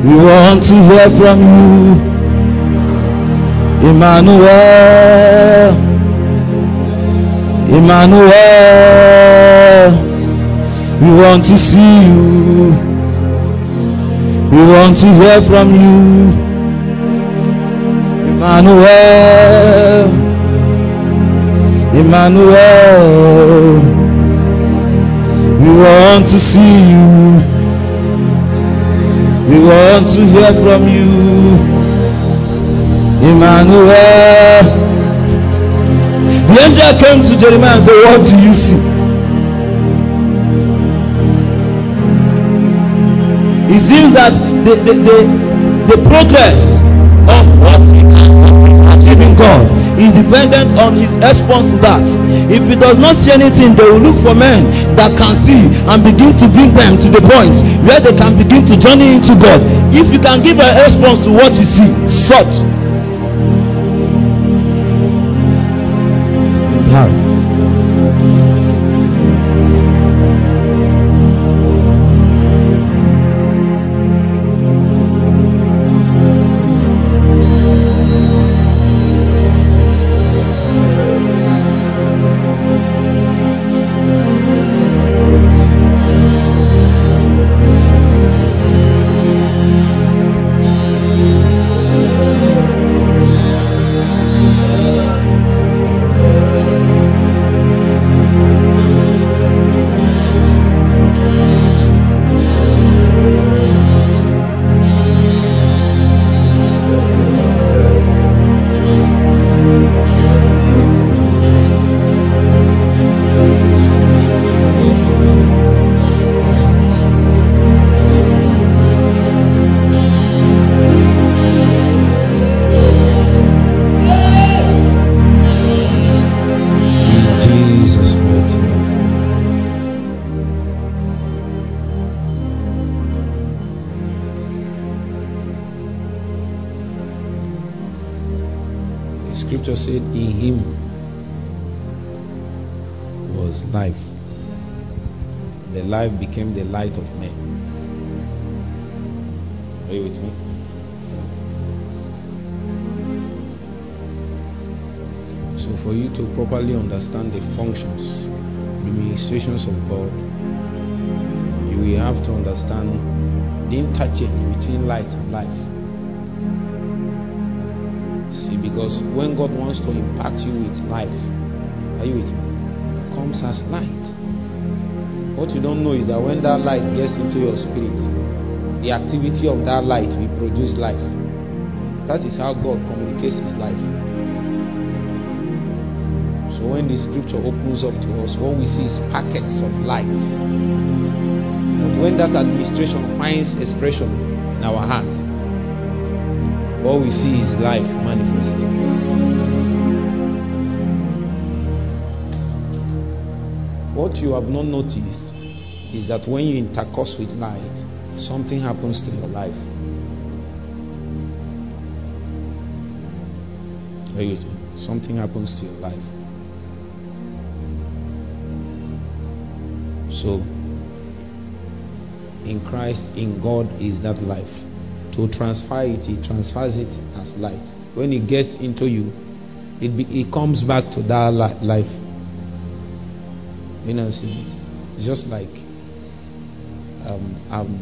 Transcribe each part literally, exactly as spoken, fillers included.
We want to hear from you. Emmanuel, Emmanuel, we want to see you. We want to hear from you. Emmanuel, Emmanuel, we want to see you. We want to hear from you. Emmanuel. The angel came to Jeremiah and said, what do you see? It seems that the, the, the, the progress of what he can achieve in God is dependent on his response to that. If he does not see anything, they will look for men that can see and begin to bring them to the point where they can begin to journey into God. If you can give a response to what you see, such. How? Scripture said, in him was life. The life became the light of men. Are you with me? So for you to properly understand the functions, the ministrations of God, you will have to understand the interchange between light and life. See, because when God wants to impact you with life, are you with me? It comes as light. What you don't know is that when that light gets into your spirit, the activity of that light will produce life. That is how God communicates his life. So when the scripture opens up to us, what we see is packets of light. But when that administration finds expression in our hearts, what we see is life manifest. What you have not noticed is that when you intercourse with light, something happens to your life. Something happens to your life. So, in Christ, in God is that life. To transfer it, he transfers it as light. When it gets into you, it be, it comes back to that li- life. You know, see it. It's just like um, um,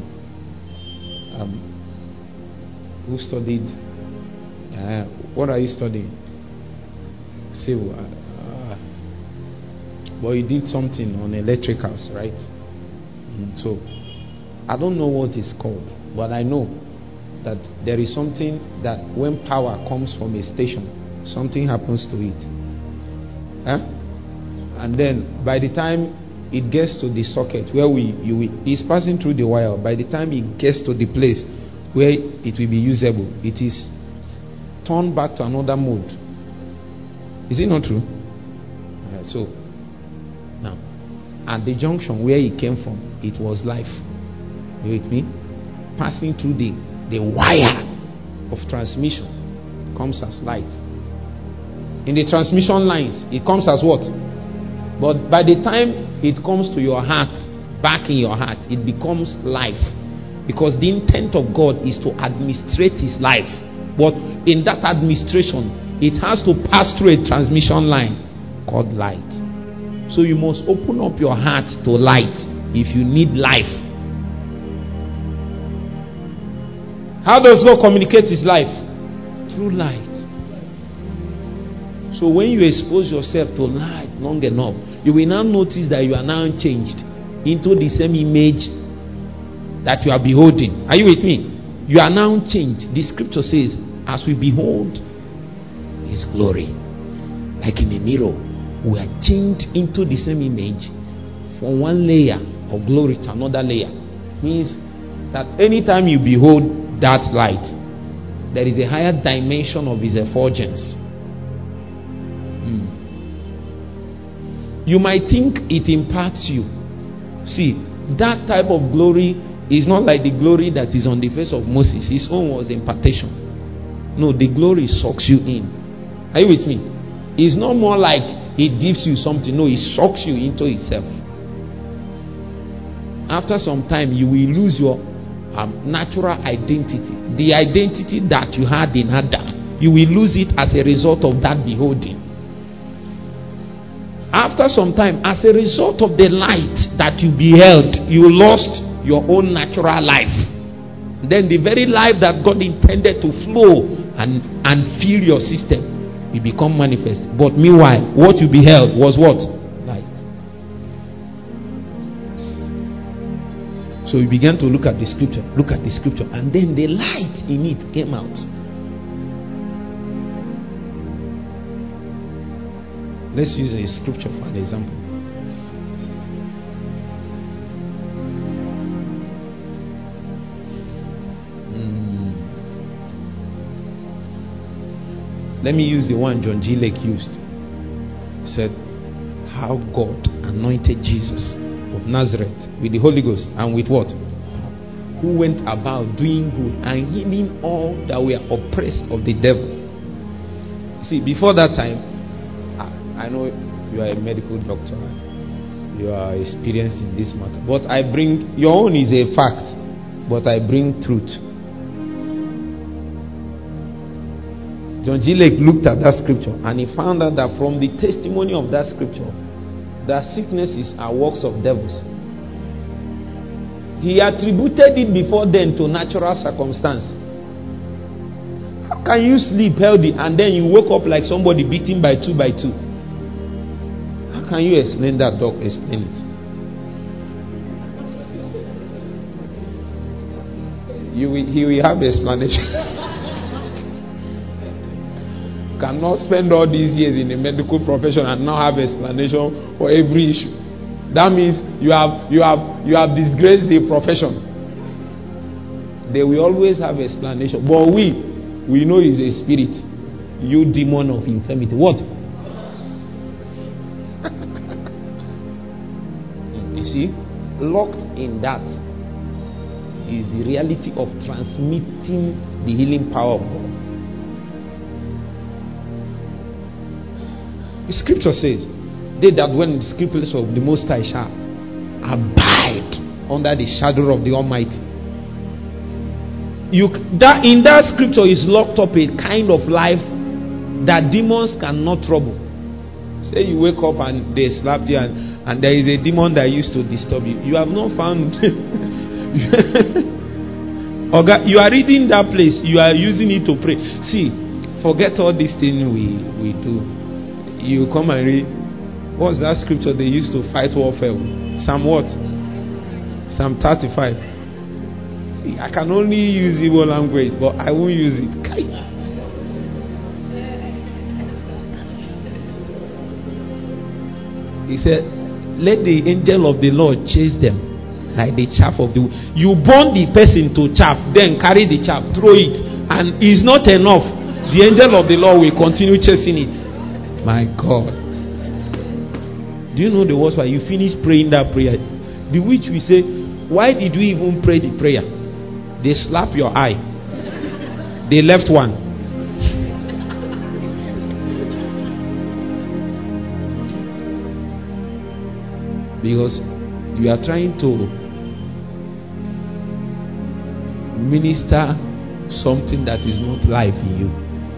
um, who studied? Uh, what are you studying? Civil. Uh, uh, well, you did something on electricals, right? Mm, so I don't know what it's called, but I know that there is something that when power comes from a station, something happens to it. Huh? And then by the time it gets to the socket where we you is passing through the wire, by the time it gets to the place where it will be usable, it is turned back to another mode. Is it not true? Uh, so now at the junction where it came from, it was life. You with me? Passing through the The wire of transmission comes as light. In the transmission lines, it comes as what? But by the time it comes to your heart, back in your heart, it becomes life. Because the intent of God is to administrate his life. But in that administration, it has to pass through a transmission line called light. So you must open up your heart to light if you need life. How does God communicate his life? Through light. So when you expose yourself to light long enough, you will now notice that you are now changed into the same image that you are beholding. Are you with me? You are now changed. The scripture says, as we behold his glory, like in a mirror, we are changed into the same image from one layer of glory to another layer. Means that anytime you behold that light, there is a higher dimension of his effulgence. Hmm. You might think it imparts you. See, that type of glory is not like the glory that is on the face of Moses. His own was impartation. No, the glory sucks you in. Are you with me? It's not more like it gives you something. No, it sucks you into itself. After some time, you will lose your um, natural identity. The identity that you had in Adam, you will lose it as a result of that beholding. After some time, as a result of the light that you beheld, you lost your own natural life. Then the very life that God intended to flow and, and fill your system will become manifest. But meanwhile, what you beheld was what? Light. So you began to look at the scripture, look at the scripture, and then the light in it came out. Let's use a scripture for an example. Mm. Let me use the one John G. Lake used. He said, how God anointed Jesus of Nazareth with the Holy Ghost and with what? Who went about doing good and healing all that were oppressed of the devil. See, before that time, I know you are a medical doctor, you are experienced in this matter, but I bring, your own is a fact, but I bring truth. John G. Lake looked at that scripture and he found out that from the testimony of that scripture, that sicknesses are works of devils. He attributed it before then to natural circumstance. How can you sleep healthy and then you wake up like somebody beaten by two by two? Can you explain that, Doc? Explain it. You will, he will have explanation. Cannot spend all these years in the medical profession and not have explanation for every issue. That means you have you have you have disgraced the profession. They will always have explanation. But we we know he's a spirit. You demon of infirmity. What? You see, locked in that is the reality of transmitting the healing power of God. The scripture says, they that dwell in the secret place of the Most High shall abide under the shadow of the Almighty. You, that, in that scripture is locked up a kind of life that demons cannot trouble. Say you wake up and they slap you and And there is a demon that used to disturb you. You have not found. Okay, you are reading that place. You are using it to pray. See, forget all these things we, we do. You come and read. What's that scripture they used to fight warfare with? Psalm what? Psalm thirty-five. I can only use Igbo language, but I won't use it. He said, let the angel of the Lord chase them like the chaff of the wind. You burn the person to chaff, then carry the chaff, throw it, and it's not enough. The angel of the Lord will continue chasing it. My God. Do you know the words why you finish praying that prayer? The witch will say, why did you even pray the prayer? They slap your eye. They left one. Because you are trying to minister something that is not life in you.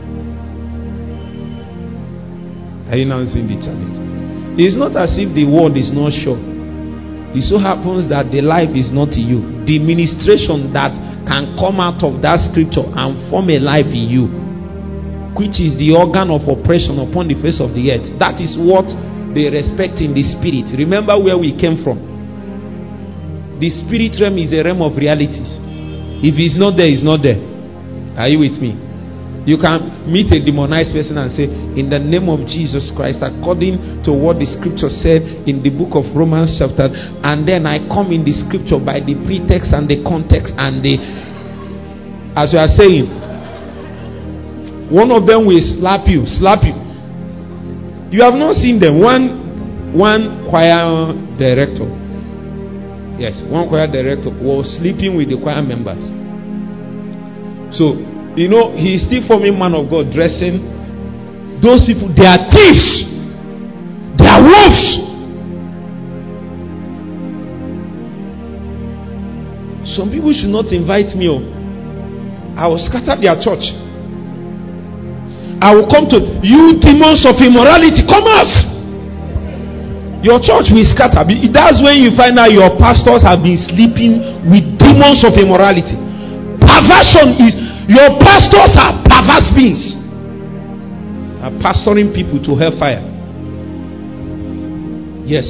Are you now seeing the challenge? It's not as if the word is not sure. It so happens that the life is not in you. The ministration that can come out of that scripture and form a life in you, which is the organ of oppression upon the face of the earth. That is what they respect in the spirit. Remember where we came from. The spirit realm is a realm of realities. If it's not there, it's not there. Are you with me? You can meet a demonized person and say, in the name of Jesus Christ, according to what the scripture said in the book of Romans chapter, and then I come in the scripture by the pretext and the context and the, as you are saying, one of them will slap you, slap you. You have not seen them. One, one choir director, yes, one choir director was sleeping with the choir members. So, you know, he is still forming man of God, dressing. Those people, they are thieves. They are wolves. Some people should not invite me. Oh. I will scatter their church. I will come to you, demons of immorality. Come out. Your church will scatter. That's when you find out your pastors have been sleeping with demons of immorality. Perversion is. Your pastors are perverse beings. Are pastoring people to hellfire. Yes.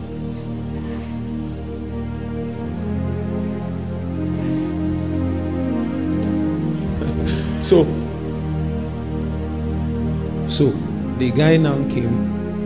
so, so the guy now came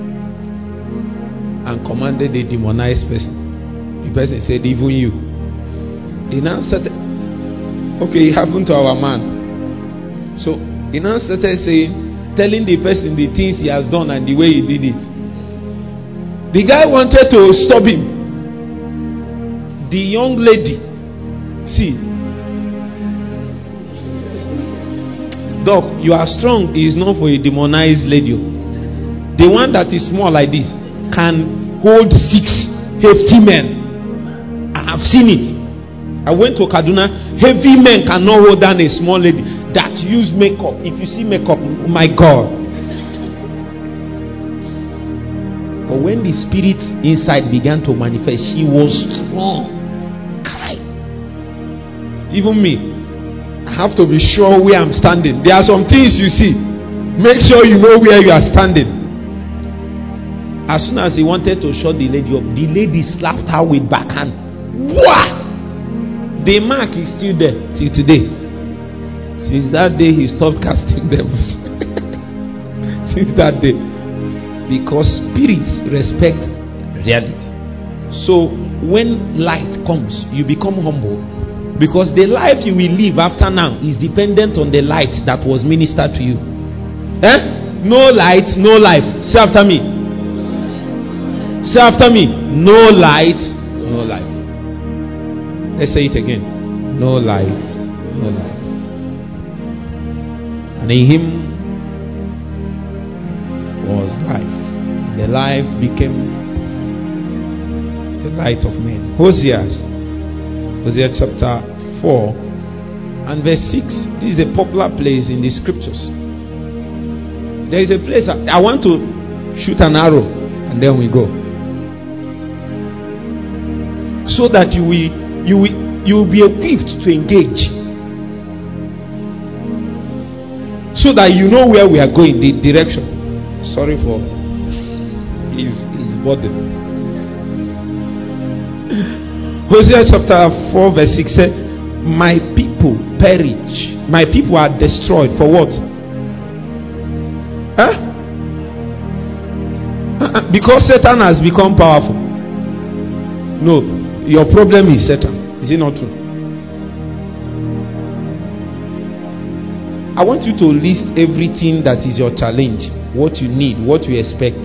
and commanded the demonized person. The person said, even you. He now said, okay, it happened to our man. So he now started saying, telling the person the things he has done and the way he did it. The guy wanted to stop him. The young lady, see, Doc, you are strong is not for a demonized lady. The one that is small like this can hold six hefty men. I have seen it. I went to Kaduna. Heavy men cannot hold down a small lady that use makeup. If you see makeup, oh my God. But when the spirit inside began to manifest, she was strong. Cry. Even me, I have to be sure where I'm standing. There are some things you see. Make sure you know where you are standing. As soon as he wanted to shut the lady up, the lady slapped her with backhand. What? The mark is still there till today. Since that day, he stopped casting devils. Since that day. Because spirits respect reality. So, when light comes, you become humble. Because the life you will live after now is dependent on the light that was ministered to you. Eh? No light, no life. Say after me. Say after me. No light, no life. Let's say it again. No life, no life. And in him was life. The life became the light of men. Hosea, Hosea chapter four and verse six. This is a popular place in the scriptures. There is a place I want to shoot an arrow and then we go. So that you will You will, you will be equipped to engage, so that you know where we are going, the direction. Sorry for his, his burden. Hosea chapter four verse six said, my people perish. My people are destroyed. For what? Huh? Uh-uh. Because Satan has become powerful. No, your problem is Satan. Is it not true? I want you to list everything that is your challenge, what you need, what you expect.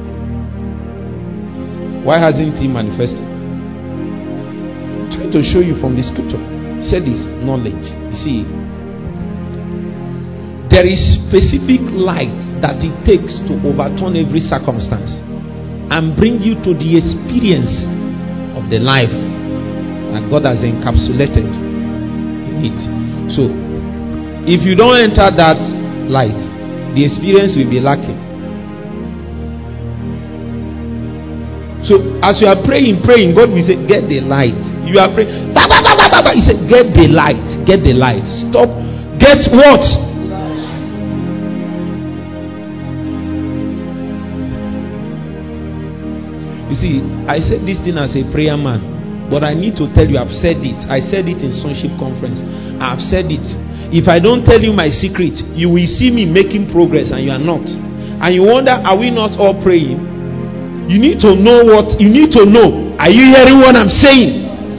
Why hasn't he manifested? I'm trying to show you from the scripture. He said this knowledge. You see, there is specific light that it takes to overturn every circumstance and bring you to the experience of the life that God has encapsulated in it. So, if you don't enter that light, the experience will be lacking. So, as you are praying, praying, God will say, get the light. You are praying, bah, bah, bah, bah, bah, bah. He said, get the light, get the light. Stop. Get what? You see, I said this thing as a prayer man, but I need to tell you, I've said it. I said it in Sonship Conference. I've said it. If I don't tell you my secret, you will see me making progress and you are not. And you wonder, are we not all praying? You need to know what, you need to know. Are you hearing what I'm saying?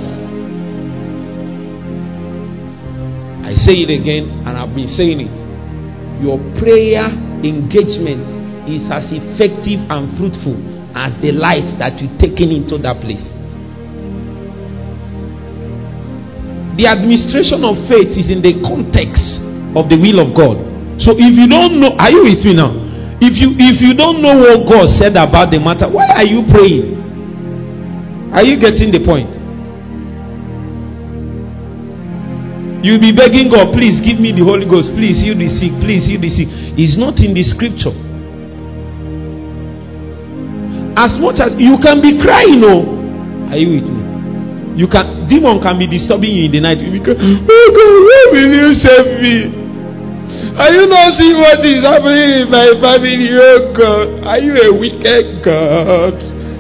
I say it again, and I've been saying it. Your prayer engagement is as effective and fruitful as the light that you're taking into that place. The administration of faith is in the context of the will of God. So if you don't know, are you with me now? If you if you don't know what God said about the matter, why are you praying? Are you getting the point? You'll be begging God, please give me the Holy Ghost, please heal the sick, please heal the sick. It's not in the scripture. As much as you can be crying, oh, are you with me? You can, demon can be disturbing you in the night. You can, oh God, where will you save me? Are you not seeing what is happening in my family? Oh God, are you a wicked God?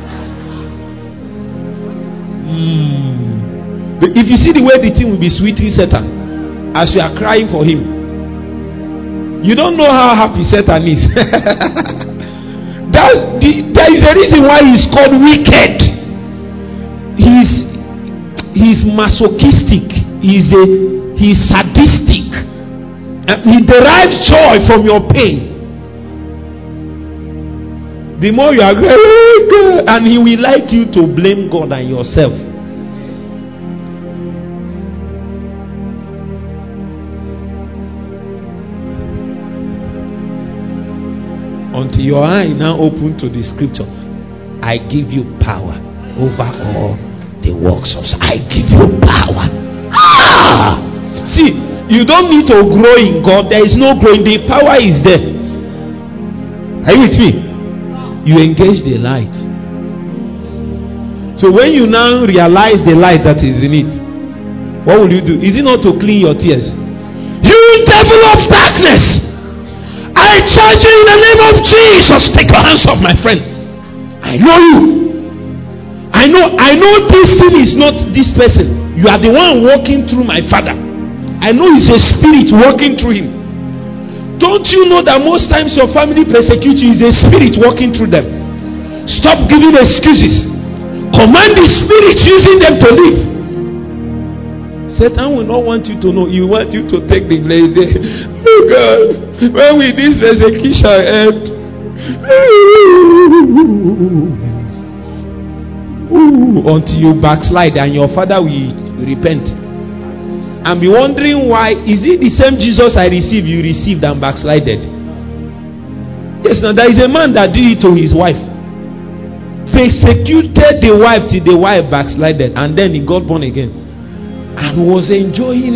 Mm. But if you see the way the thing will be sweeting Satan as you are crying for him, you don't know how happy Satan is. That's the, there is a reason why he's called wicked. He's He's masochistic. He's a he's sadistic. And he derives joy from your pain. The more you are going, and he will like you to blame God and yourself. Until your eye now open to the scripture, I give you power over all the works of sin. I give you power. Ah! See, you don't need to grow in God. There is no growing. The power is there. Are you with me? You engage the light. So when you now realize the light that is in it, what will you do? Is it not to clean your tears? You devil of darkness, I charge you in the name of Jesus. Take your hands off, my friend. I know you. I know, I know this thing is not this person. You are the one walking through my father. I know it's a spirit walking through him. Don't you know that most times your family persecute you is a spirit walking through them? Stop giving excuses. Command the spirit using them to live. Satan will not want you to know. He will want you to take the blame. Oh God, when will this persecution end? Ooh, until you backslide and your father will repent and be wondering why. Is it the same Jesus I received you received and backslided? Yes, now there is a man that did it to his wife, persecuted the wife till the wife backslided, and then he got born again and was enjoying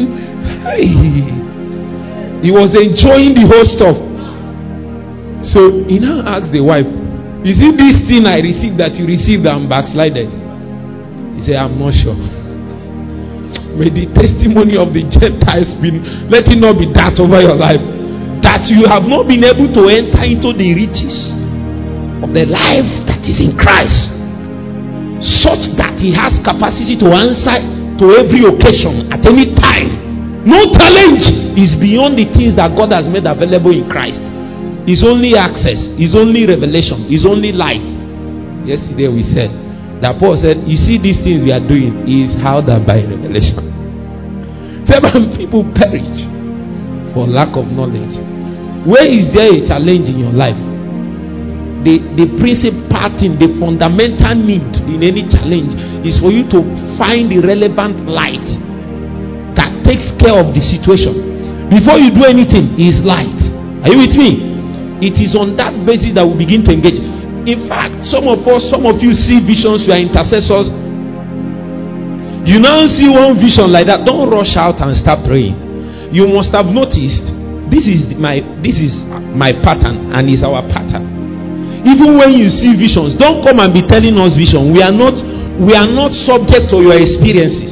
he was enjoying the whole stuff. So he now asked the wife, is it this thing I received that you received and backslided? He said, I'm not sure. May the testimony of the Gentiles be, let it not be that over your life, that you have not been able to enter into the riches of the life that is in Christ, such that he has capacity to answer to every occasion at any time. No challenge is beyond the things that God has made available in Christ. It's only access, it's only revelation, it's only light. Yesterday we said that Paul said, you see, these things we are doing is how that by revelation. Seven people perish for lack of knowledge. Where is there a challenge in your life? The the principal thing, the fundamental need in any challenge is for you to find the relevant light that takes care of the situation. Before you do anything, is light. Are you with me? It is on that basis that we begin to engage. In fact, some of us, some of you see visions, you are intercessors. You now see one vision like that, don't rush out and start praying. You must have noticed this is my this is my pattern, and is our pattern. Even when you see visions, don't come and be telling us vision. We are not we are not subject to your experiences.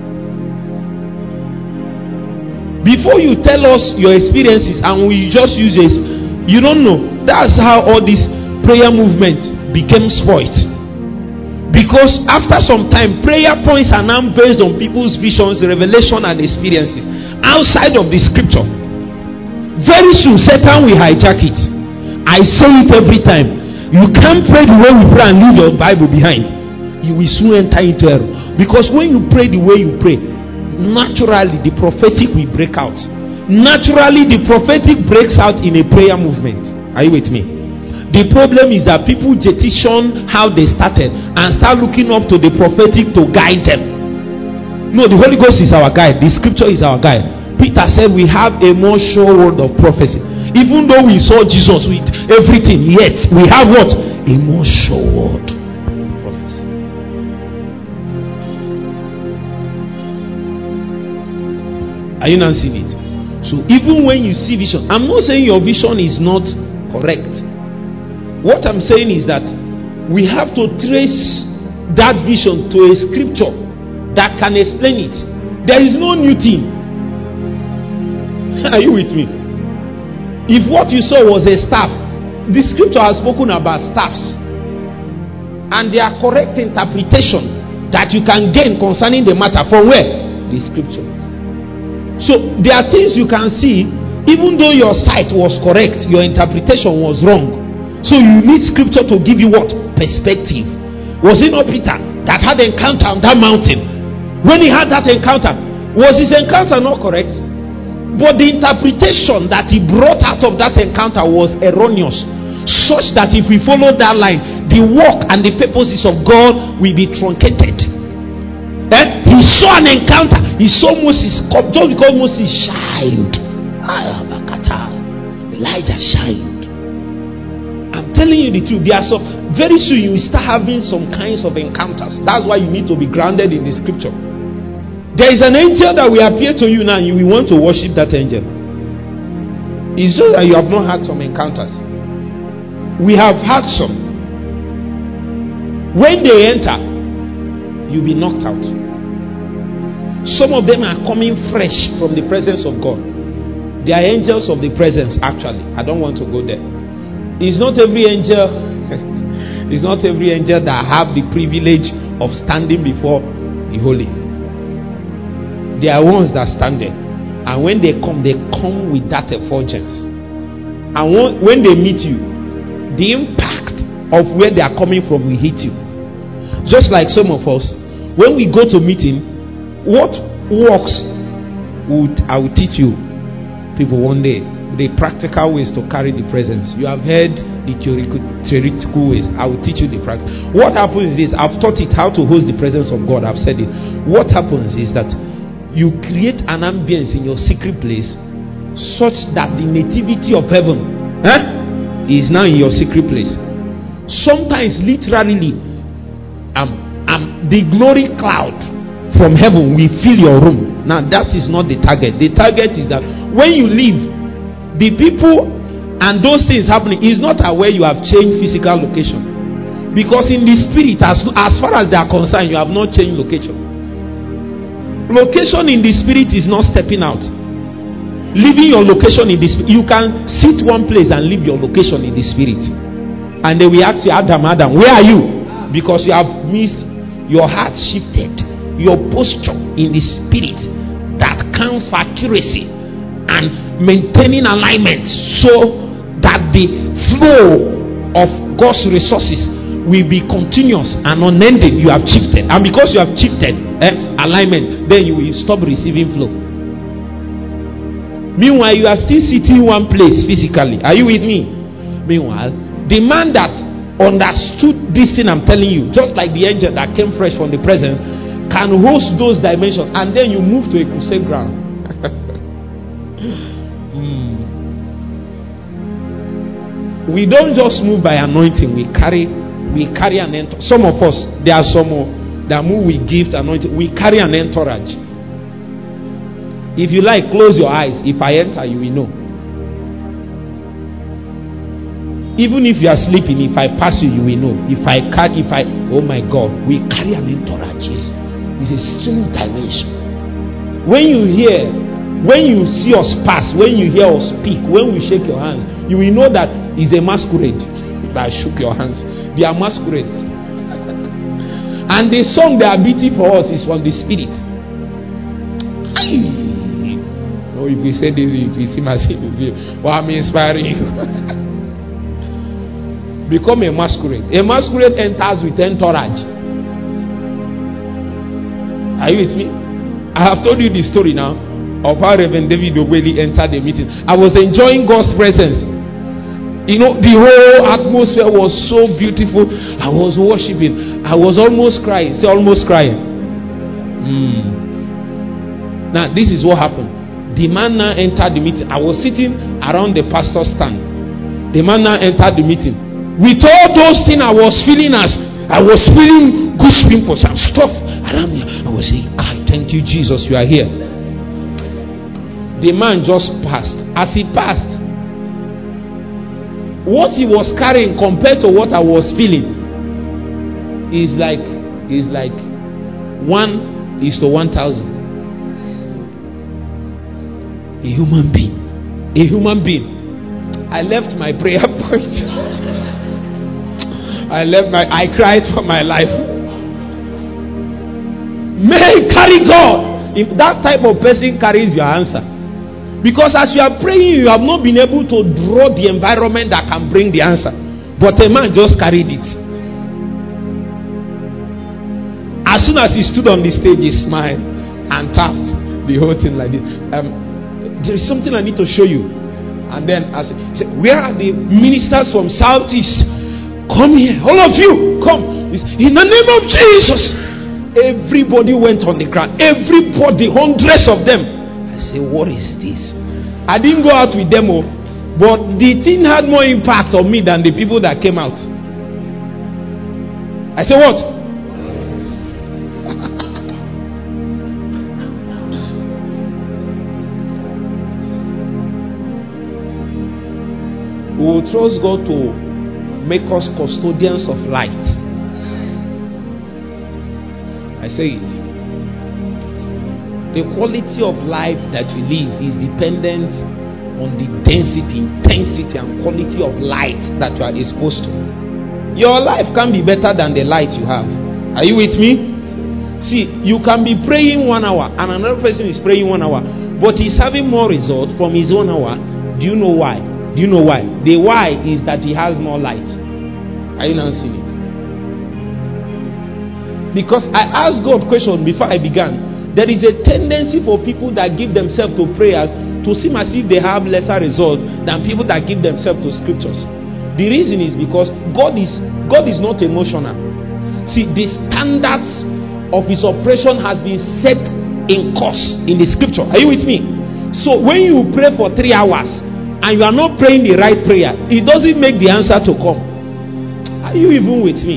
Before you tell us your experiences and we just use this, you don't know. That's how all this prayer movement became spoiled. Because after some time, prayer points are now based on people's visions, revelation, and experiences outside of the scripture. Very soon, Satan will hijack it. I say it every time. You can't pray the way we pray and leave your Bible behind. You will soon enter into error. Because when you pray the way you pray, naturally the prophetic will break out. Naturally the prophetic breaks out in a prayer movement. Are you with me? The problem is that people jettison how they started and start looking up to the prophetic to guide them. No, the Holy Ghost is our guide. The scripture is our guide. Peter said we have a more sure word of prophecy. Even though we saw Jesus with everything, yet we have what? A more sure word of prophecy. Are you not seeing it? So even when you see vision, I'm not saying your vision is not correct. What I'm saying is that we have to trace that vision to a scripture that can explain it. There is no new thing. Are you with me? If what you saw was a staff, the scripture has spoken about staffs, and their correct interpretation that you can gain concerning the matter from where? The scripture. So there are things you can see, even though your sight was correct, your interpretation was wrong. So you need scripture to give you what? Perspective. Was it not Peter that had an encounter on that mountain? When he had that encounter, was his encounter not correct? But the interpretation that he brought out of that encounter was erroneous, such that if we follow that line, the work and the purposes of God will be truncated. Eh? He saw an encounter. He saw Moses come just because Moses shined. Elijah shined. I'm telling you the truth. There are some, very soon you will start having some kinds of encounters. That's why you need to be grounded in the scripture. There is an angel that will appear to you now, and you will want to worship that angel. It's just that you have not had some encounters. We have had some. When they enter, you'll be knocked out. Some of them are coming fresh from the presence of God. They are angels of the presence, actually. I don't want to go there. It's not every angel it's not every angel that have the privilege of standing before the holy. There are ones that stand there, and when they come, they come with that effulgence. And when they meet you, the impact of where they are coming from will hit you. Just like some of us, when we go to meeting, what works would I will teach you people one day. The practical ways to carry the presence. You have heard the theoretical, theoretical ways. I will teach you the practical. What happens is, I've taught it how to host the presence of God. I've said it. What happens is that you create an ambience in your secret place such that the nativity of heaven eh, is now in your secret place. Sometimes literally um, um, the glory cloud from heaven will fill your room. Now that is not the target. The target is that when you leave, the people and those things happening is not aware you have changed physical location. Because in the spirit, as, as far as they are concerned, you have not changed location. Location in the spirit is not stepping out. Leaving your location in the spirit. You can sit one place and leave your location in the spirit. And they will ask you, Adam, Adam, where are you? Because you have missed, your heart shifted. Your posture in the spirit that counts for accuracy and maintaining alignment, so that the flow of God's resources will be continuous and unending. You have shifted, and because you have shifted eh, alignment, then you will stop receiving flow. Meanwhile, you are still sitting one place physically. Are you with me? Meanwhile, the man that understood this thing I'm telling you, just like the angel that came fresh from the presence, can host those dimensions, and then you move to a crusade ground. mm. We don't just move by anointing. We carry, we carry an enter. Some of us, there are some that move with gift anointing. We carry an entourage. If you like, close your eyes. If I enter, you will know. Even if you are sleeping, if I pass you, you will know. If I can't, if I, oh my God, we carry an entourage. It's, it's a strange dimension. When you hear, when you see us pass, when you hear us speak, when we shake your hands, you will know that it's a masquerade. That shook your hands. They are masquerades. And the song they are beating for us is from the Spirit. Oh, if we say this, it will seem as if well, I'm inspiring you. Become a masquerade. A masquerade enters with entourage. Are you with me? I have told you the story now of how Reverend David Ogweli entered the meeting. I was enjoying God's presence. You know, the whole atmosphere was so beautiful. I was worshiping. I was almost crying. Say, almost crying. Mm. Now, this is what happened. The man now entered the meeting. I was sitting around the pastor's stand. The man now entered the meeting. With all those things I was feeling as I was feeling good pimples and stuff around me. I was saying, I thank you, Jesus, you are here. The man just passed. As he passed, what he was carrying compared to what I was feeling is like is like one is to one thousand. A human being. A human being. I left my prayer point. I left my, I cried for my life. May carry God. If that type of person carries your answer. Because as you are praying, you have not been able to draw the environment that can bring the answer. But a man just carried it. As soon as he stood on the stage, he smiled and tapped the whole thing like this. Um, there is something I need to show you. And then I said, where are the ministers from Southeast? Come here, all of you, come. In the name of Jesus. Everybody went on the ground. Everybody, hundreds of them. I said, what is this? I didn't go out with them, but the thing had more impact on me than the people that came out. I said, what? We will trust God to make us custodians of light. I say it. The quality of life that you live is dependent on the density, intensity, and quality of light that you are exposed to. Your life can be better than the light you have. Are you with me? See, you can be praying one hour and another person is praying one hour, but he's having more result from his own hour. Do you know why? Do you know why? The why is that he has more light. Are you not seeing it? Because I asked God question before I began. There is a tendency for people that give themselves to prayers to seem as if they have lesser result than people that give themselves to scriptures. The reason is because God is God is not emotional. See, the standards of his operation has been set in course in the scripture. Are you with me? So when you pray for three hours and you are not praying the right prayer, it doesn't make the answer to come. Are you even with me?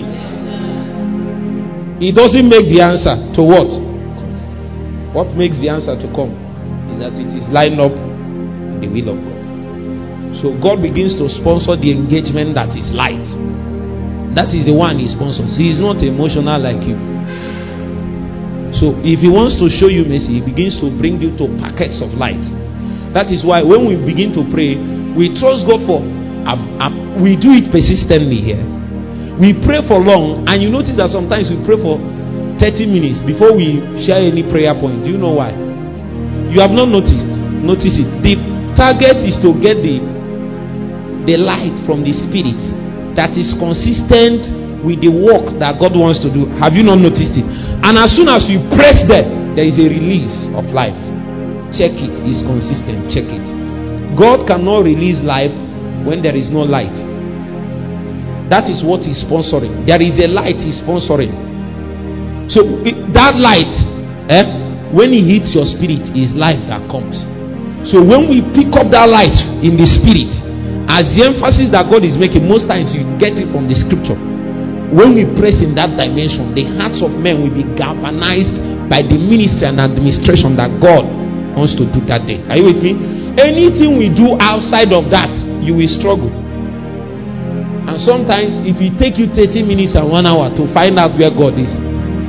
It doesn't make the answer to what? What makes the answer to come is that it is lined up in the will of God. So God begins to sponsor the engagement that is light. That is the one he sponsors. He is not emotional like you. So if he wants to show you mercy, he begins to bring you to packets of light. That is why when we begin to pray, we trust God for um, um, we do it persistently here. We pray for long, and you notice that sometimes we pray for thirty minutes before we share any prayer point. Do you know why? You have not noticed. Notice it. The target is to get the the light from the Spirit that is consistent with the work that God wants to do. Have you not noticed it? And as soon as you press there, there is a release of life. Check it. It's consistent. Check it. God cannot release life when there is no light. That is what he's sponsoring. There is a light he's sponsoring. So it, that light, eh, when it hits your spirit, is life that comes. So when we pick up that light in the spirit, as the emphasis that God is making, most times you get it from the scripture. When we press in that dimension, the hearts of men will be galvanized by the ministry and administration that God wants to do that day. Are you with me? Anything we do outside of that, you will struggle. And sometimes it will take you thirty minutes and one hour to find out where God is.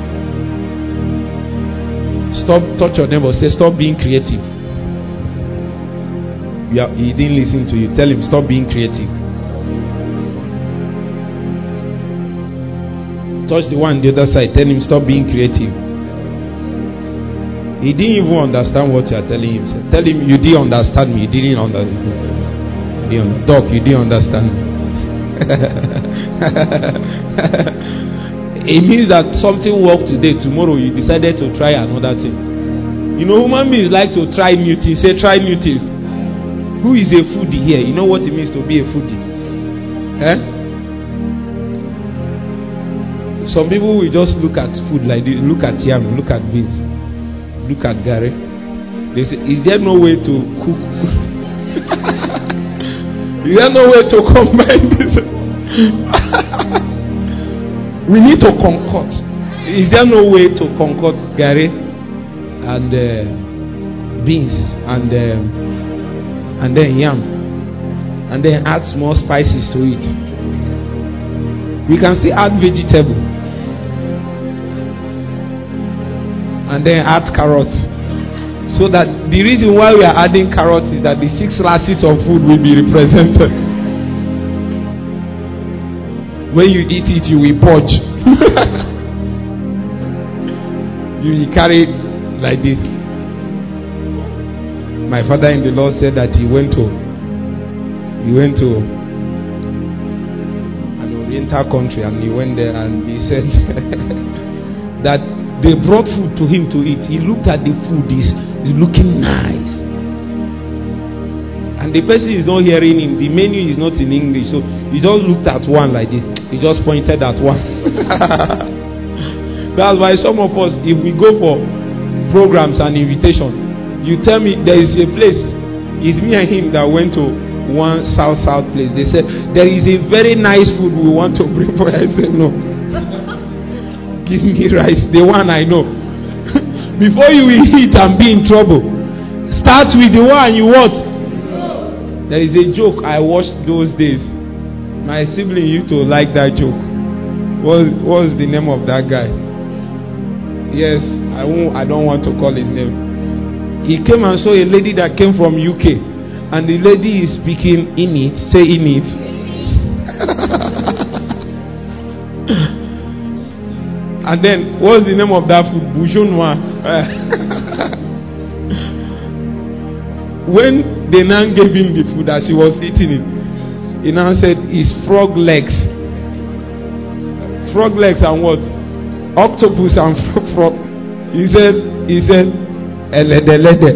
Stop, touch your neighbor, say, stop being creative. You are, he didn't listen to you. Tell him, stop being creative. Touch the one on the other side. Tell him, stop being creative. He didn't even understand what you are telling him. So tell him, you didn't understand me. You didn't understand me. You didn't, Doc, you didn't understand me. It means that something worked today. Tomorrow you decided to try another thing. You know, human beings like to try new things. Say, try new things. Who is a foodie here? You know what it means to be a foodie? Eh? Some people will just look at food like this. Look at yam, look at beans, look at gari. They say, is there no way to cook? Is there no way to combine this? We need to concoct. Is there no way to concoct gari and uh, beans and uh, and then yam and then add small spices to it? We can still add vegetable. And then add carrots. So that the reason why we are adding carrots is that the six classes of food will be represented. When you eat it, you will purge. You will carry like this. My father in the Lord said that he went to he went to an Oriental country, and he went there and he said that they brought food to him to eat. He looked at the food, is looking nice. And the person is not hearing him. The menu is not in English. So he just looked at one like this. He just pointed at one. That's why some of us, if we go for programs and invitation, you tell me there is a place. It's me and him that went to one south south place. They said there is a very nice food we want to bring for you. I said no. Give me rice, the one I know. Before you will eat and be in trouble, start with the one you want. There is a joke I watched those days. My sibling used to like that joke. What was the name of that guy? Yes, I won't. I don't want to call his name. He came and saw a lady that came from U K, and the lady is speaking in it. Say in it. And then, what's the name of that food? Bouchonnois. When they now gave him the food as he was eating it, he now said, it's frog legs. Frog legs and what? Octopus and frog. He said, he said, elede lede.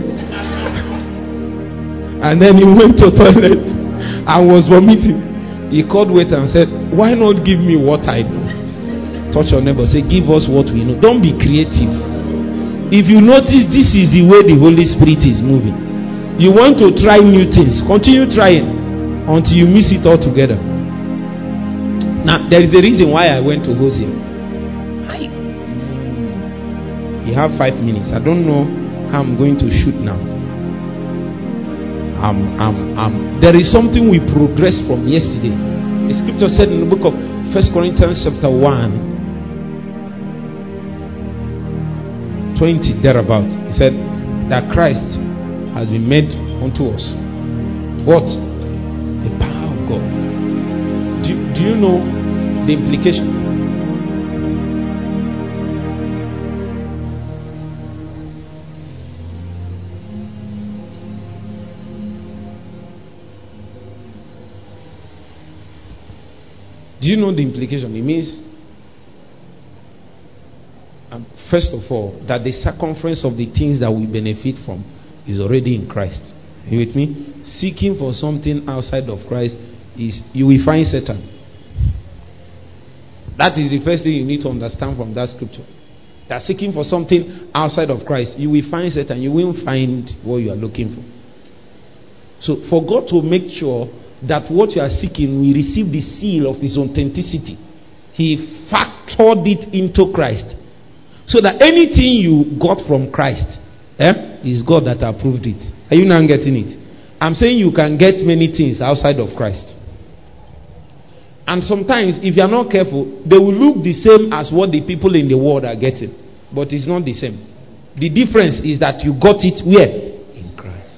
And then he went to toilet and was vomiting. He called waiter and said, why not give me what I know? Touch your neighbor, say, give us what we know. Don't be creative. If you notice, this is the way the Holy Spirit is moving. You want to try new things, continue trying until you miss it altogether. Now, there is a reason why I went to Hosea. Hi. You have five minutes. I don't know how I'm going to shoot now. Um, um, um, there is something we progressed from yesterday. The scripture said in the book of First Corinthians chapter one, twenty thereabout, he said that Christ has been made unto us what? The power of God. Do, do you know the implication? Do you know the implication? It means, um, first of all, that the circumference of the things that we benefit from is already in Christ. Are you with me? Seeking for something outside of Christ is, you will find Satan. That is the first thing you need to understand from that scripture. That seeking for something outside of Christ, you will find Satan. You won't find what you are looking for. So for God to make sure that what you are seeking will receive the seal of His authenticity, He factored it into Christ. So that anything you got from Christ, eh, is God that approved it. Are you now getting it? I'm saying you can get many things outside of Christ. And sometimes, if you are not careful, they will look the same as what the people in the world are getting. But it's not the same. The difference is that you got it where? In Christ.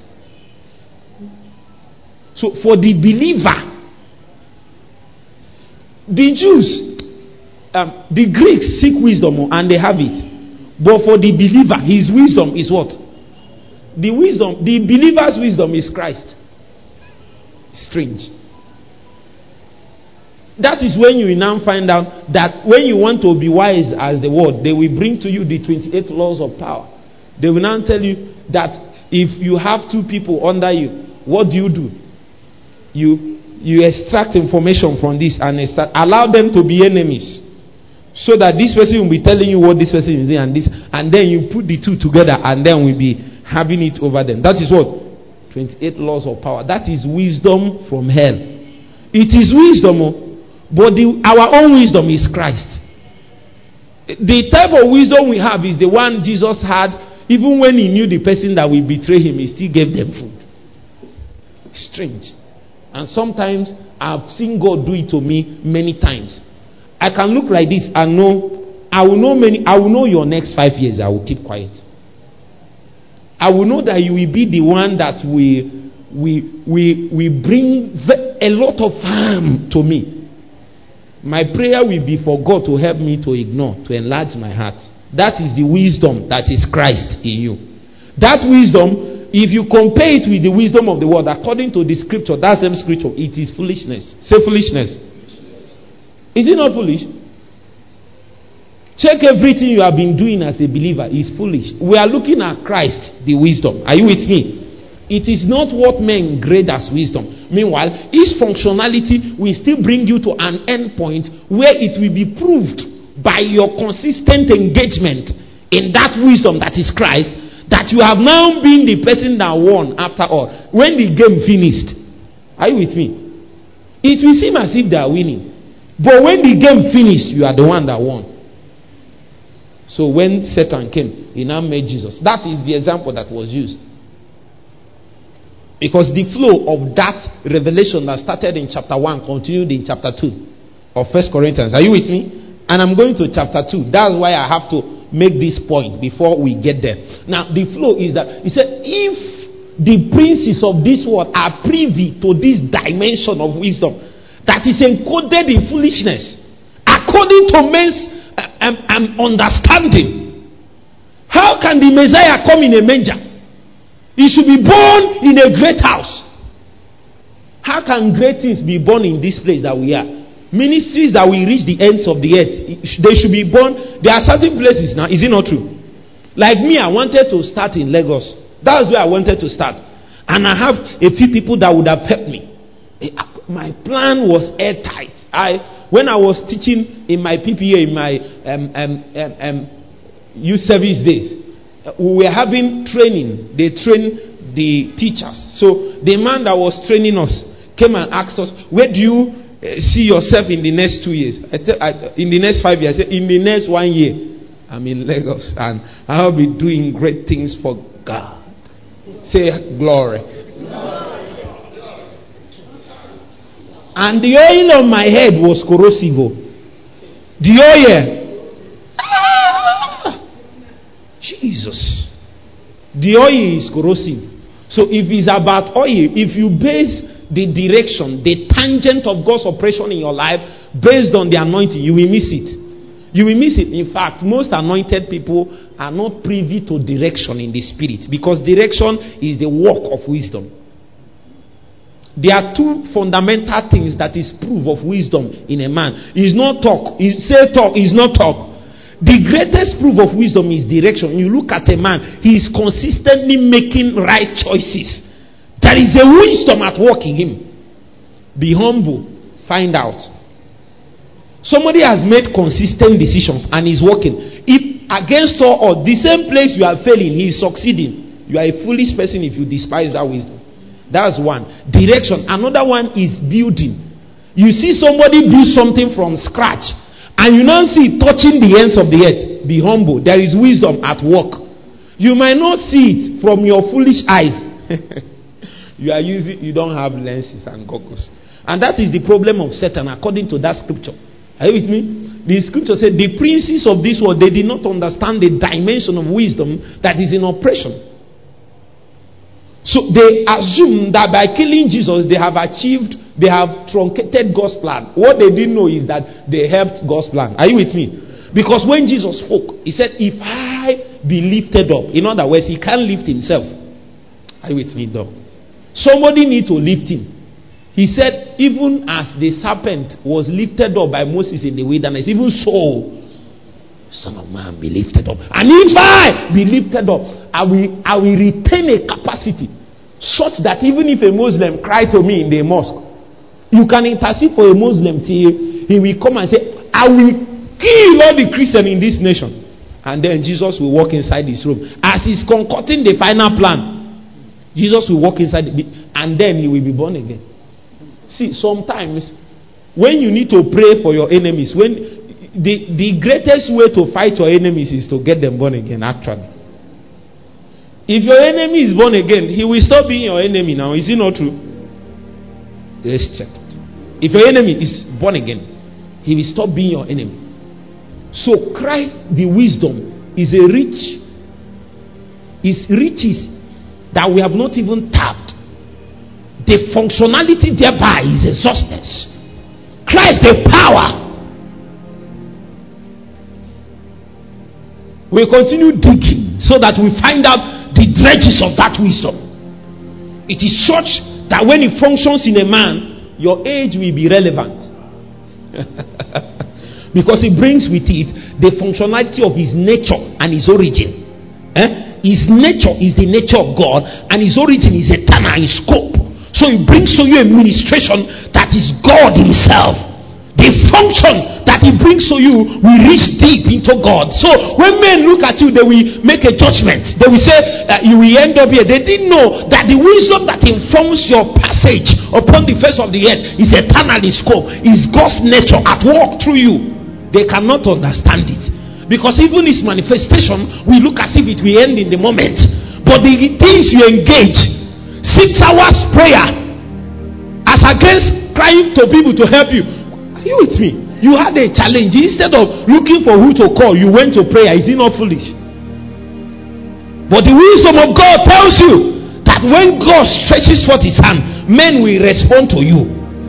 So for the believer, the Jews, um, the Greeks seek wisdom and they have it. But for the believer, his wisdom is what? The wisdom, the believer's wisdom is Christ. Strange. That is when you will now find out that when you want to be wise as the world, they will bring to you the twenty-eight laws of power. They will now tell you that if you have two people under you, what do you do? You you extract information from this and extract, allow them to be enemies. So that this person will be telling you what this person is doing and this, and then you put the two together and then we'll be having it over them. That is what? twenty-eight laws of power. That is wisdom from hell. It is wisdom, but the, our own wisdom is Christ. The type of wisdom we have is the one Jesus had. Even when he knew the person that will betray him, he still gave them food. Strange. And sometimes I've seen God do it to me many times. I can look like this and know, I will know many, I will know your next five years, I will keep quiet. I will know that you will be the one that will, will, will, will bring a lot of harm to me. My prayer will be for God to help me to ignore, to enlarge my heart. That is the wisdom that is Christ in you. That wisdom, if you compare it with the wisdom of the world, according to the scripture, that same scripture, it is foolishness. Say foolishness. Is it not foolish? Check everything you have been doing as a believer is foolish. We are looking at Christ, the wisdom. Are you with me? It is not what men grade as wisdom. Meanwhile, each functionality will still bring you to an end point where it will be proved by your consistent engagement in that wisdom that is Christ, that you have now been the person that won after all. When the game finished, are you with me? It will seem as if they are winning. But when the game finished, you are the one that won. So when Satan came, he now made Jesus. That is the example that was used. Because the flow of that revelation that started in chapter one continued in chapter two of First Corinthians. Are you with me? And I'm going to chapter two. That's why I have to make this point before we get there. Now, the flow is that, he said, if the princes of this world are privy to this dimension of wisdom that is encoded in foolishness, according to men's uh, um, um, understanding, how can the Messiah come in a manger? He should be born in a great house. How can great things be born in this place that we are? Ministries that will reach the ends of the earth, they should be born. There are certain places now, is it not true? Like me, I wanted to start in Lagos. That's where I wanted to start. And I have a few people that would have helped me. My plan was airtight. I, when I was teaching in my P P A, in my um, um, um, um, youth service days, we were having training. They train the teachers. So the man that was training us came and asked us, where do you uh, see yourself in the next two years? I tell, I, in the next five years? I said, in the next one year, I'm in Lagos and I'll be doing great things for God. Say glory. Glory. And the oil on my head was corrosive. The oil. Ah, Jesus. The oil is corrosive. So if it's about oil, if you base the direction, the tangent of God's operation in your life based on the anointing, you will miss it. You will miss it. In fact, most anointed people are not privy to direction in the spirit, because direction is the work of wisdom. There are two fundamental things that is proof of wisdom in a man. Is not talk. Is say talk is not talk. The greatest proof of wisdom is direction. You look at a man, he is consistently making right choices. There is a wisdom at work in him. Be humble. Find out. Somebody has made consistent decisions and is working. If against all odds, the same place you are failing, he is succeeding. You are a foolish person if you despise that wisdom. That's one. Direction. Another one is building. You see somebody build something from scratch and you now see it touching the ends of the earth, be humble. There is wisdom at work. You might not see it from your foolish eyes. You are using, you don't have lenses and goggles. And that is the problem of Satan according to that scripture. Are you with me? The scripture said the princes of this world, they did not understand the dimension of wisdom that is in operation. So they assume that by killing Jesus, they have achieved, they have truncated God's plan. What they didn't know is that they helped God's plan. Are you with me? Because when Jesus spoke, he said, if I be lifted up. In other words, he can't lift himself. Are you with me, though? Somebody need to lift him. He said, even as the serpent was lifted up by Moses in the wilderness, even so, Son of Man, be lifted up. And if I be lifted up, I will, I will retain a capacity such that even if a Muslim cry to me in the mosque, you can intercede for a Muslim till he will come and say, I will kill all the Christians in this nation. And then Jesus will walk inside this room. As he's concocting the final plan, Jesus will walk inside the, and then he will be born again. See, sometimes when you need to pray for your enemies, when the, the greatest way to fight your enemies is to get them born again, actually. If your enemy is born again, he will stop being your enemy now. Is it not true? Let's check it. If your enemy is born again, he will stop being your enemy. So Christ, the wisdom, is a rich, is riches that we have not even tapped. The functionality thereby is exhausted. Christ, the power. We continue digging so that we find out the dredges of that wisdom. It is such that when it functions in a man, your age will be relevant. Because it brings with it the functionality of his nature and his origin. Eh? His nature is the nature of God, and his origin is eternal in scope. So it brings to you a ministration that is God himself. The function that he brings to you will reach deep into God. So when men look at you, they will make a judgment. They will say uh, you will end up here. They didn't know that the wisdom that informs your passage upon the face of the earth is eternal in scope. Is God's nature at work through you. They cannot understand it. Because even its manifestation will look as if it will end in the moment. But the things you engage, six hours prayer, as against crying to people to help you. Are you with me? You had a challenge. Instead of looking for who to call, you went to prayer. Is it not foolish? But the wisdom of God tells you that when God stretches forth his hand, men will respond to you.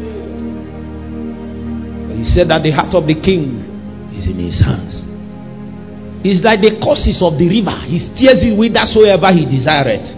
But he said that the heart of the king is in his hands. It's like the courses of the river. He steers it whithersoever he desireth.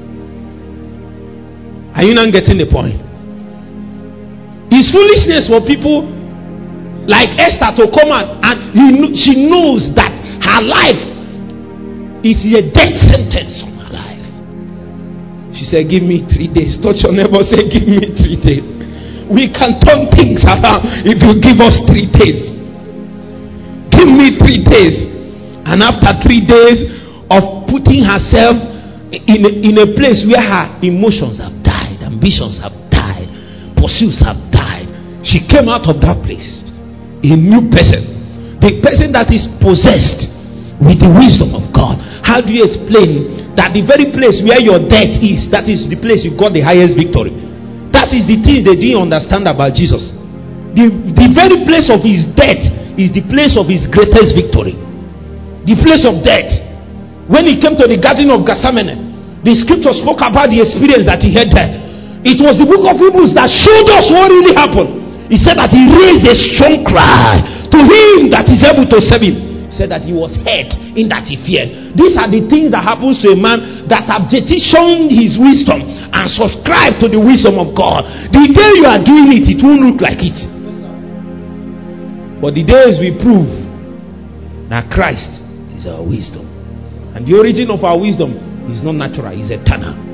Are you not getting the point? It's foolishness for people like Esther to come out and he, she knows that her life is a death sentence on her life. She said, give me three days. Touch your neighbor, say, give me three days. We can turn things around if you give us three days. Give me three days. And after three days of putting herself in a, in a place where her emotions have died, ambitions have died, pursuits have died, she came out of that place a new person, the person that is possessed with the wisdom of God. How do you explain that the very place where your death is, that is the place you got the highest victory? That is the thing they didn't understand about Jesus. The, the very place of his death is the place of his greatest victory. The place of death. When he came to the garden of Gethsemane, the scripture spoke about the experience that he had there. It was the book of Hebrews that showed us what really happened. He said that he raised a strong cry to him that is able to save him. He said that he was hurt in that he feared. These are the things that happens to a man that have petitioned his wisdom and subscribed to the wisdom of God. The day you are doing it, it won't look like it. But the days we prove that Christ is our wisdom. And the origin of our wisdom is not natural, it's eternal.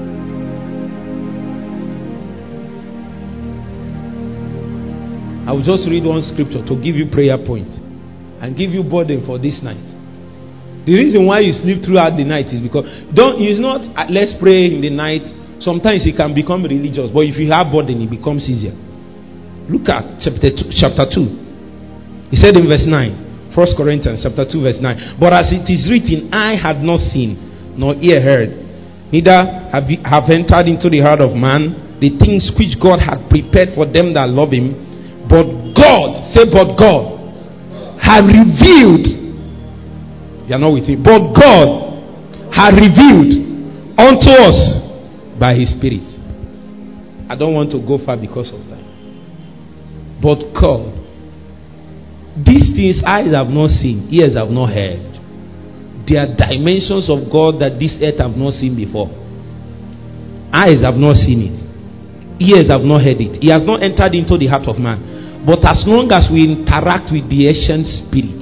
I will just read one scripture to give you prayer point and give you burden for this night. The reason why you sleep throughout the night is because don't it's not uh, let's pray in the night. Sometimes it can become religious, but if you have burden, it becomes easier. Look at chapter two, chapter two. He said in verse nine, First Corinthians chapter two verse nine, but as it is written, I had not seen, nor ear heard, neither have, you, have entered into the heart of man the things which God had prepared for them that love him. But God, say but God, had revealed, you are not with me, but God had revealed unto us by his Spirit. I don't want to go far because of that. But God, these things eyes have not seen, ears have not heard. There are dimensions of God that this earth have not seen before. Eyes have not seen it, ears have not heard it. He has not entered into the heart of man. But as long as we interact with the ancient spirit,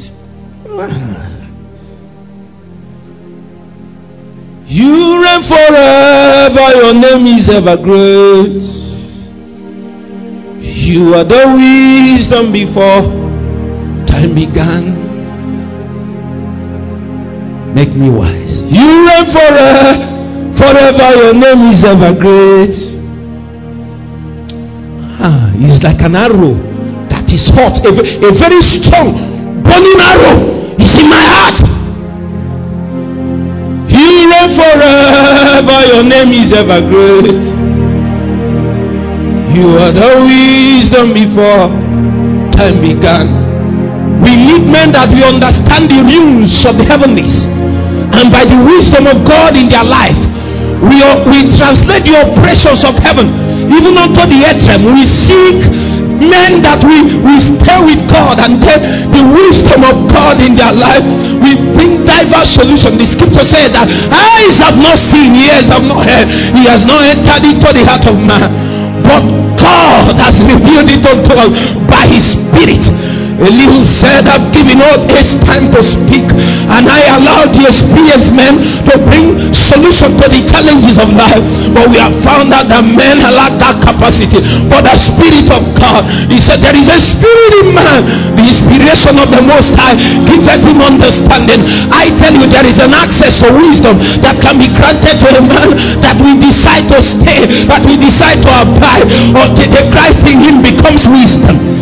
you reign forever, your name is ever great. You are the wisdom before time began. Make me wise. You reign forever, forever, your name is ever great. Ah, it's like an arrow that is hot, a, a very strong burning arrow is in my heart. You reign forever, your name is ever great. You are the wisdom before time began. We need men that we understand the rules of the heavenlies, and by the wisdom of God in their life, we, are, we translate the operations of heaven even unto the earth realm. We seek men that we, we stay with God and get the wisdom of God in their life. We bring diverse solutions. The scripture said that eyes have not seen, ears have not heard, he has not entered into the heart of man, but God has revealed it unto us by his Spirit. Elihu said, I've given all age time to speak, and I allowed the experienced men to bring solution to the challenges of life. But we have found out that men lack that capacity. But the Spirit of God, he said, there is a spirit in man, the inspiration of the Most High giveth him understanding. I tell you, there is an access to wisdom that can be granted to a man that we decide to stay, that we decide to abide, or the Christ in him becomes wisdom.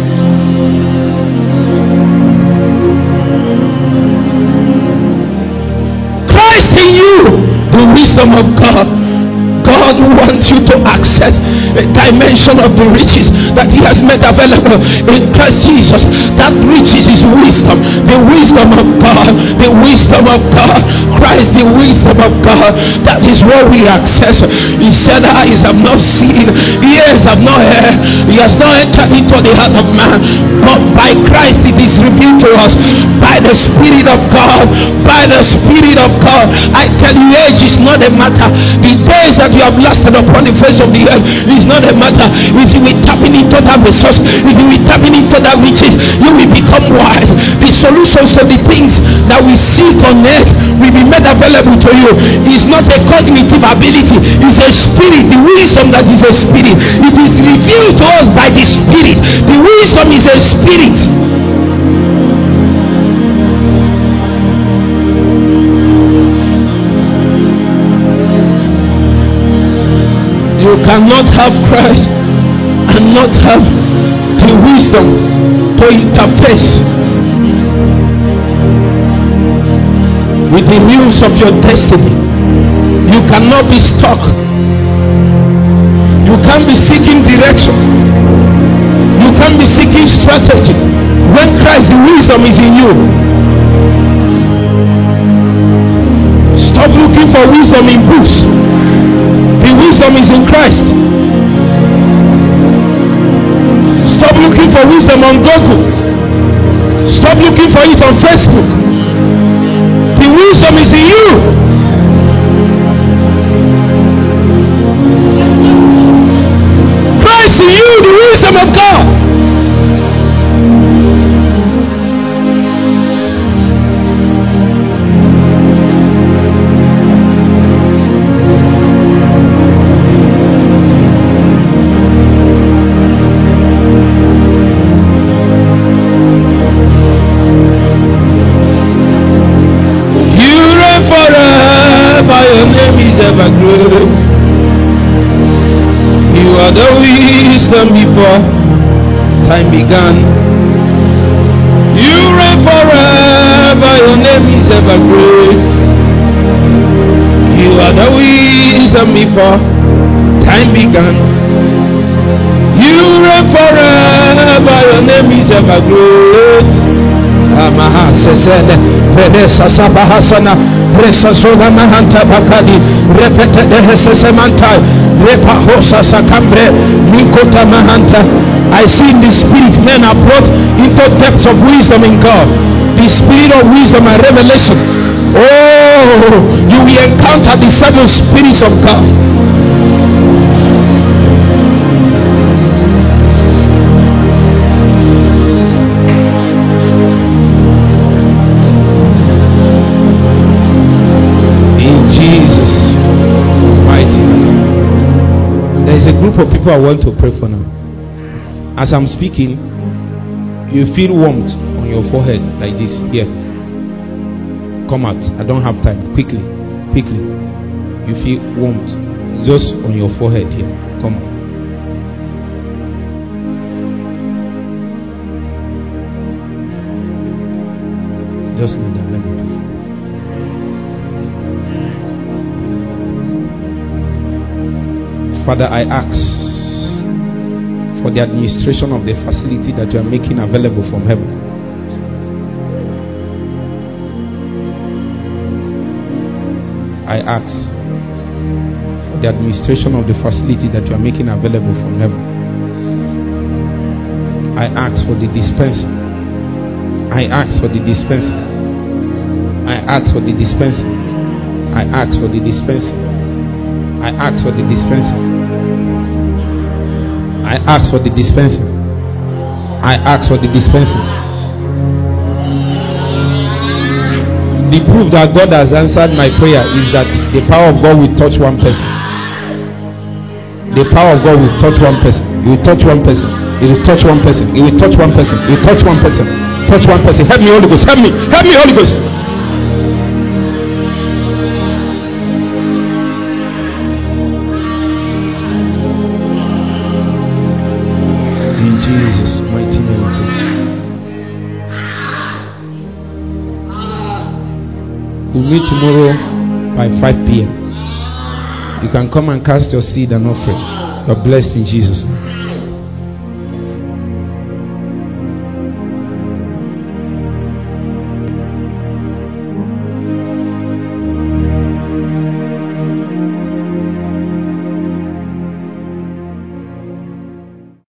In you, the wisdom of God. God wants you to access a dimension of the riches that he has made available in Christ Jesus. That riches is wisdom, the wisdom of God, the wisdom of God, Christ, the wisdom of God. That is what we access. He said, eyes have not seen, ears have not heard, he has not entered into the heart of man, but by Christ it is revealed to us by the Spirit of God, by the Spirit of God. I tell you, age is not a matter. The days that you have lasted upon the face of the earth is not a matter. If you will tapping into that resource, if you will tapping into that riches, you will become wise. The solutions to the things that we seek on earth will be made available to you. It's not a cognitive ability, it's a spirit. The wisdom that is a spirit, it is revealed to us by the Spirit. The wisdom is a spirit. You cannot have Christ and not have the wisdom to interface with the news of your destiny. You cannot be stuck. You can't be seeking direction. You can't be seeking strategy when Christ, the wisdom, is in you. Stop looking for wisdom in books. The wisdom is in Christ. Stop looking for wisdom on Google. Stop looking for it on Facebook. The wisdom is in you. Christ in you, the wisdom of God. Your name is ever great. You are the wisdom before time began. forever, your name is ever great. You are the wisdom before time began. You reign forever, your name is ever great. Amaha sesene, Venesa Sabahasana, Resasona Mahanta Bakadi, Repete de Hesesemanta, Repahosa Sakambre, Nikota Mahanta. I see in the spirit men are brought into depths of wisdom in God. The spirit of wisdom and revelation. Oh, you will encounter the seven spirits of God. In Jesus' mighty name. There is a group of people I want to pray for now. As I'm speaking, you feel warmth on your forehead like this. Here. Come out. I don't have time. Quickly. Quickly. You feel warmth just on your forehead here. Come on. Just need that. Let me do. Father, I ask for the administration of the facility that you are making available from heaven. I ask for the administration of the facility that you are making available from heaven. I ask for the dispenser. I ask for the dispenser. I ask for the dispenser. I ask for the dispenser. I ask for the dispenser. I ask for the dispenser. I ask for the dispenser. The proof that God has answered my prayer is that the power of God will touch one person. The power of God will touch one person. It will touch one person. It will touch one person. It will touch one person. It will touch one person. Touch one person. Help me, Holy Ghost. Help me. Help me, Holy Ghost. Jesus' mighty name. We'll meet tomorrow by five p.m. You can come and cast your seed and offering. You're blessed in Jesus' name.